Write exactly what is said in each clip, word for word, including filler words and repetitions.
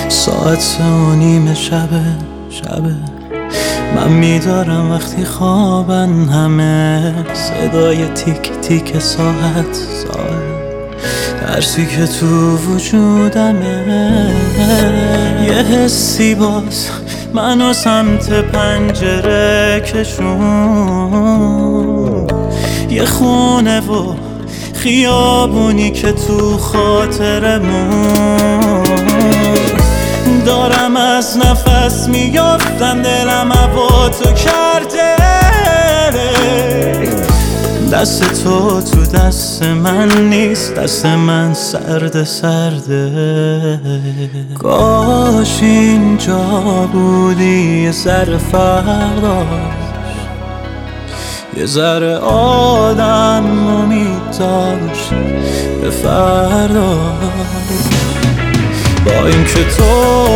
ساعت سه و نیم شبه شبه من میدارم وقتی خوابن همه صدای تیک تیک ساعت ساعت درسی که تو وجودمه یه حسی باز منو سمت پنجره کشون یه خونه و خیابونی که تو خاطرمون دارم از نفس میافتم دلم هوا تو کرده دست تو تو دست من نیست دست من سرد سرده کاش اینجا بودی یه ذره فرق داشت یه ذره آدم امید داشت به فردا با این که تو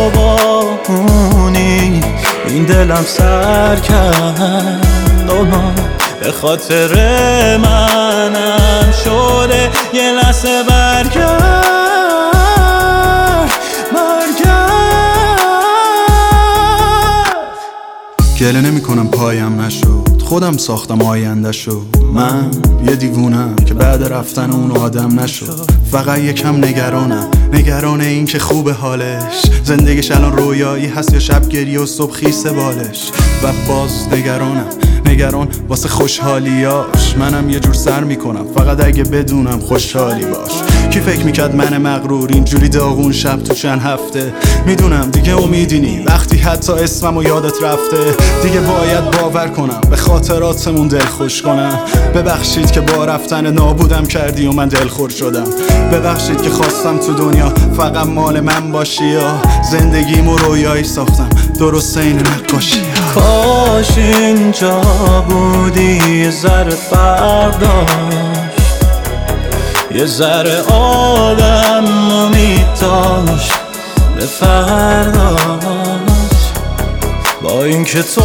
بامونی این دلم سر کرد به خاطر منم شده یه لحظه برگرد برگرد گله نمی کنم پایم نشد خودم ساختم آینده شد من یه دیوونم که بعد رفتن اون آدم نشد فقط یکم نگرانم نگران این که خوب حالش زندگیش الان رویایی هست یا شب گریه و صبح خیسه بالش و باز نگرانم نگران واسه خوشحالیاش منم یه جور سر میکنم فقط اگه بدونم خوشحالی باش کی فکر میکرد من مغرور اینجوری داغون شب تو چند هفته میدونم دیگه امیدینی وقتی حتی اسمم و یادت رفته دیگه باید باور کنم به خاطراتمون دل خوش کنم ببخشید که با رفتن نابودم کردی و من دلخور شدم ببخشید که خواستم تو دنیا فقط مال من باشی یا زندگیمو رویایی ساختم درست این نقاشی کاش اینجا بودی یه ذره فرق داشت یه ذره آدم امید داشت به فرداش با این که تو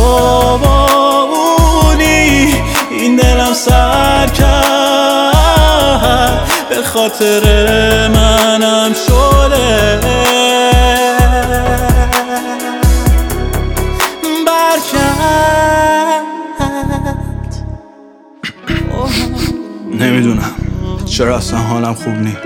بامونی این دلم سر کرد به خاطر منم شده نمیدونم چرا اصلا حالم خوب نی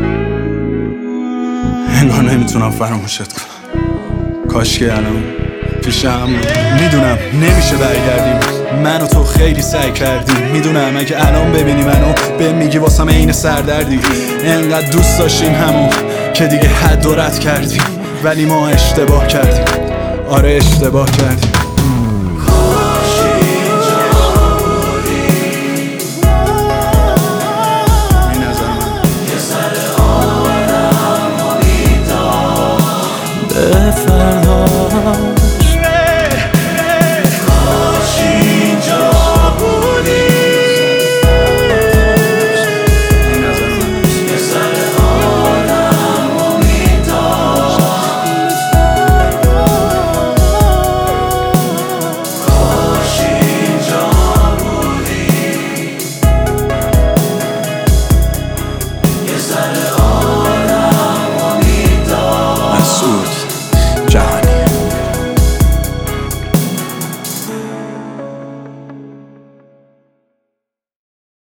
انگار نمیتونم فراموشت کنم کاش که الان پیشم میدونم نمیشه برگردیم من و تو خیلی سعی کردیم میدونم اگه الان ببینی منو به میگی واسم عین سردردی انقدر دوست داشتیم همون که دیگه حد و رد کردیم ولی ما اشتباه کردیم آره اشتباه کردیم